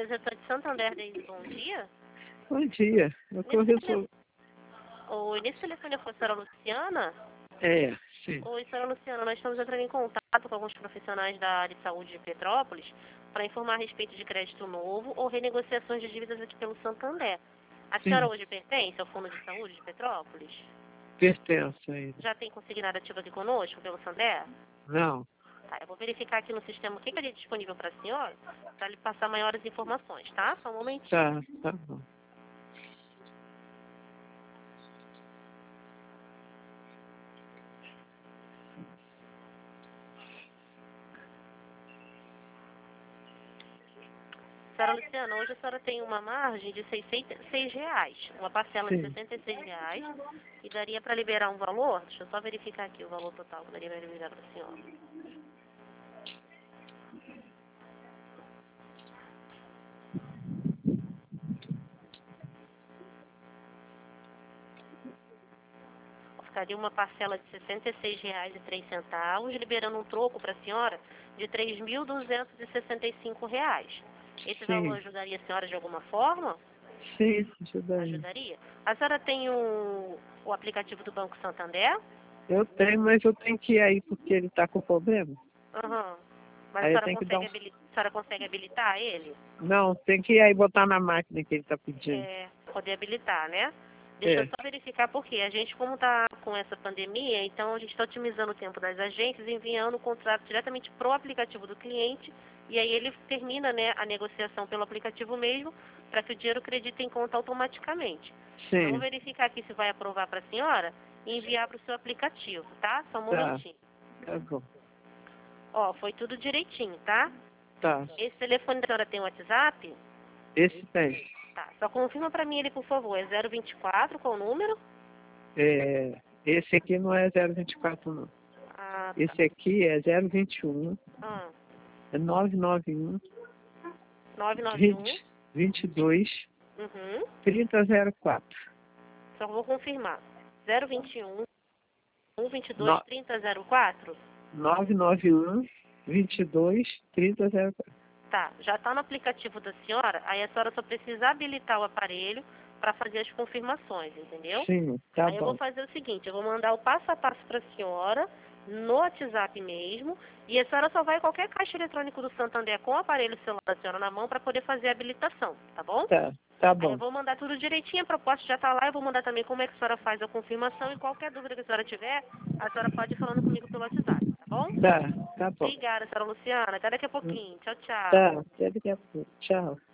representante de Santander desde bom dia. Bom dia. Oi, nesse telefone foi a senhora Luciana? É, sim. Oi, senhora Luciana, nós estamos entrando em contato com alguns profissionais da área de saúde de Petrópolis para informar a respeito de crédito novo ou renegociações de dívidas aqui pelo Santander. A senhora Sim. hoje pertence ao Fundo de Saúde de Petrópolis? Pertence ainda. Já tem consignado ativo aqui conosco pelo Santander? Não. Tá, eu vou verificar aqui no sistema o que é disponível para a senhora para lhe passar maiores informações, tá? Só um momentinho. Tá bom. Senhora Luciana, hoje a senhora tem uma margem de R$ 606, uma parcela de Sim. R$ 66, e daria para liberar um valor, deixa eu só verificar aqui o valor total que daria para liberar para a senhora. Ficaria uma parcela de R$ 66,03, liberando um troco para a senhora de R$ 3.265. Esse Sim. valor ajudaria a senhora de alguma forma? Sim, ajuda aí. Ajudaria? A senhora tem o aplicativo do Banco Santander? Eu tenho, mas eu tenho que ir aí porque ele tá com problema. Aham. Mas a Aí eu senhora tenho que dar a senhora consegue habilitar ele? Não, tem que ir aí botar na máquina que ele tá pedindo. Poder habilitar, né? Deixa eu É. só verificar porque a gente, como está com essa pandemia, então a gente está otimizando o tempo das agências, enviando o contrato diretamente pro aplicativo do cliente, e aí ele termina, né, a negociação pelo aplicativo mesmo, para que o dinheiro credite em conta automaticamente. Eu vou Sim. verificar aqui se vai aprovar para a senhora e enviar para o seu aplicativo, tá? Só um Tá. momentinho. Tá bom. Ó, foi tudo direitinho, tá? Tá. Esse telefone da senhora tem WhatsApp? Esse tem. Tá, só confirma para mim ele, por favor. É 024, qual o número? Esse aqui não é 024, não. Ah, tá. Esse aqui é 021, Ah, é 991 991. 22 Uhum. 3004. Só vou confirmar. 021 122 No, 3004? 991 22 3004. Tá, já está no aplicativo da senhora, aí a senhora só precisa habilitar o aparelho para fazer as confirmações, entendeu? Sim, tá Aí eu vou bom. fazer o seguinte, eu vou mandar o passo a passo para a senhora, no WhatsApp mesmo, e a senhora só vai em qualquer caixa eletrônico do Santander com o aparelho celular da senhora na mão para poder fazer a habilitação, tá bom? Tá Aí eu bom. vou mandar tudo direitinho, a proposta já está lá, eu vou mandar também como é que a senhora faz a confirmação e qualquer dúvida que a senhora tiver, a senhora pode ir falando comigo pelo WhatsApp, tá bom? Tá bom. Obrigada, senhora Luciana. Até daqui a pouquinho. Tchau, tchau. Tá, até daqui a pouco. Tchau.